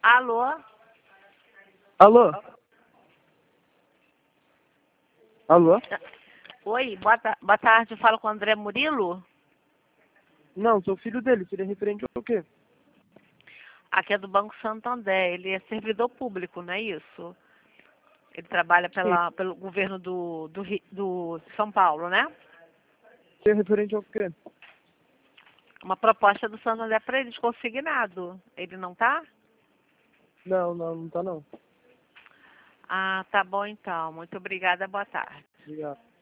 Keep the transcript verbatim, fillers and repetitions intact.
Alô? Alô? Alô? Oi, boa, ta- boa tarde, eu falo com o André Murilo. Não, sou filho dele. Seria referente ao quê? Aqui é do Banco Santander, ele é servidor público, não é isso? Ele trabalha Sim. pela, pelo governo do, do, Ri- do São Paulo, né? Seria referente ao quê? Uma proposta do Santander para ele de consignado. Ele não tá? Não, não, não tá não. Ah, tá bom então. Muito obrigada, boa tarde. Obrigado.